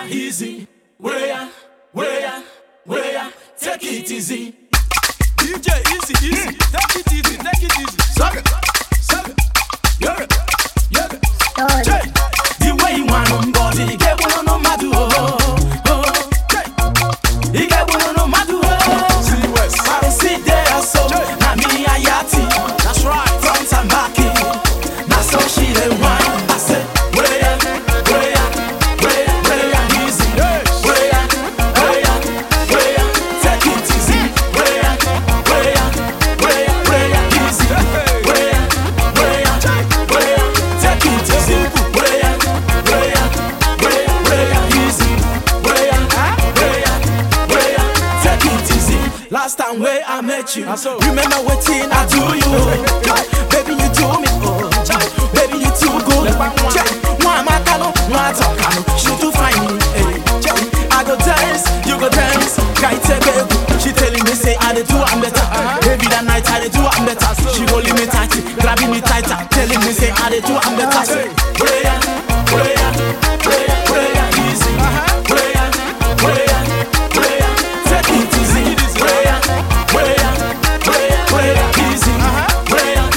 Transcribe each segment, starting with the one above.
easy. Where ya, take it easy. DJ easy, take it easy, Suck it, yeah. The way you want nobody, get one no matter he get one no matter I sit there so, na me a yati. That's right. Front and back, that's how she dey whine. I say, where ya, easy. Where ya, take it easy. Where ya, easy. Where ya, take it easy. Where ya, easy. Where ya, take it easy. Last time where I met you, remember what I do you? Baby, you do me, baby, you too good. One matano, one talkano, she too fine. I go dance, you go dance. She telling me say I do I'm better. Baby that night I do I'm better. She holding me tight, grabbing me tighter, telling me say I do I'm better. Where ya, easy. Where ya, take it easy. Where ya, easy. Where ya,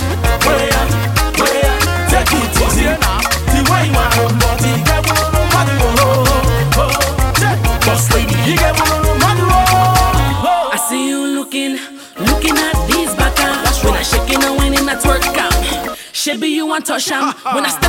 take it easy. The way you want nobody, get one no matter boss lady, you get one no matter I see you looking at these back. When I shaking and whining, I twerk out. Shabby, you want touch 'em. When I step